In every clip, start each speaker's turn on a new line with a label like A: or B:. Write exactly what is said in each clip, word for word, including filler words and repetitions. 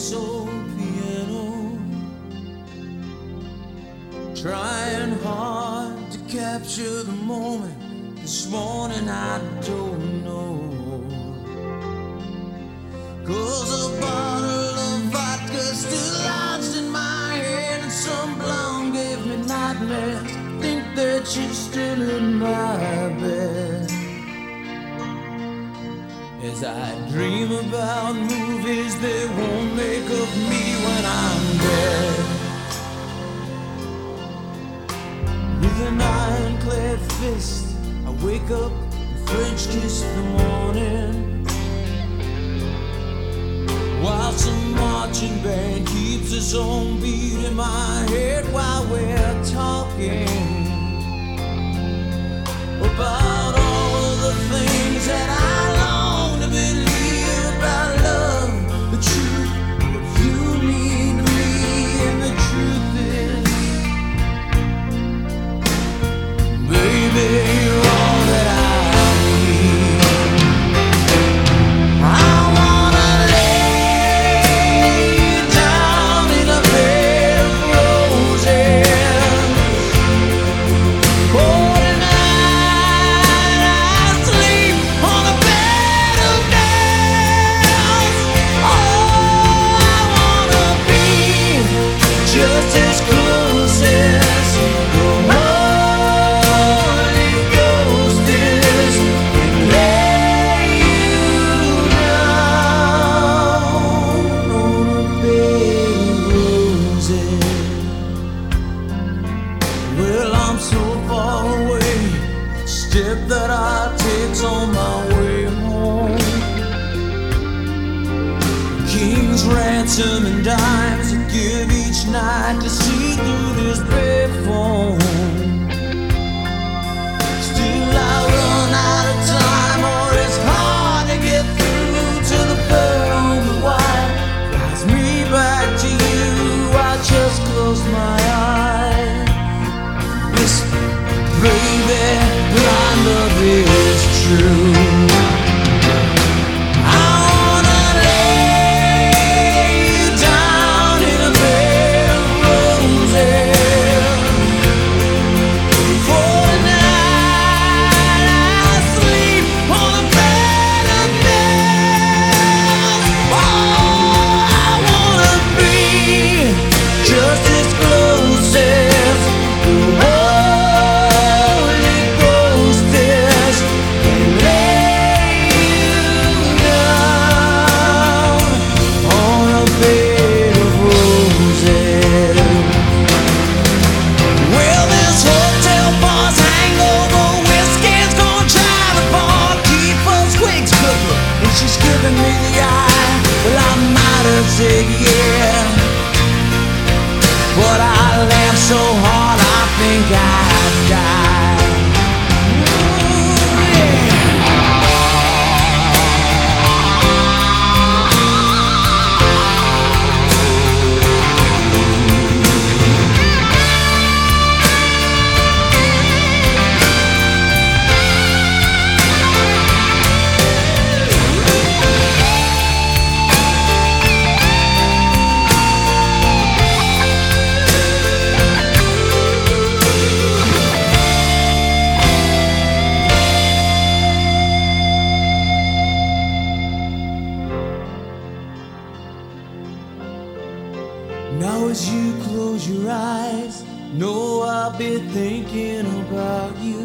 A: this old piano, trying hard to capture the moment. This morning I don't know, 'cause a bottle of vodka still lodged in my head, and some blonde gave me nightmares. Think that she's still in my bed, as I dream about movies they won't make of me when I'm dead. With an ironclad fist, I wake up and French kiss the morning, while some marching band keeps its own beat in my head while we're talking about all of the things that I long to believe about love, the truth, what you mean to me, and the truth is, baby, you're all that I need. I wanna lay you down in a bed of roses. Oh, tonight I sleep on a bed of nails. Oh, I wanna be just as close as the Holy Ghost is, and lay you down on a bed of roses. Well, I'm so far away, step that I take's on my way home. King's ransom and dimes I give each night to see through this payphone. Still I run out of time, or it's hard to get through to the bird on the wire. Flies me back to you, I just close my eyes. Whisper, baby, blind love is true. I wanna lay you down in a bed of roses. For tonight I sleep on a bed of nails. Oh, I wanna be just as close as the Holy Ghost is, and lay you down on a bed of roses. Well, this hotel bar's hangover whiskey's gonna drive it far, keep us quick cooking, and she's giving me the eye. Well, I might have said yeah, but I laughed so hard I think I'd die. Ooh, yeah. Now as you close your eyes, know I'll be thinking about you,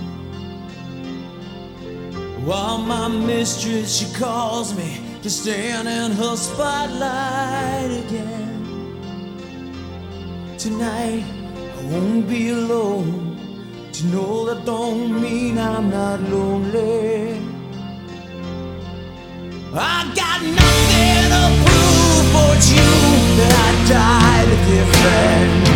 A: while my mistress, she calls me to stand in her spotlight again. Tonight I won't be alone, to know that don't mean I'm not lonely. I got nothing to prove, for it's you that I died to defend.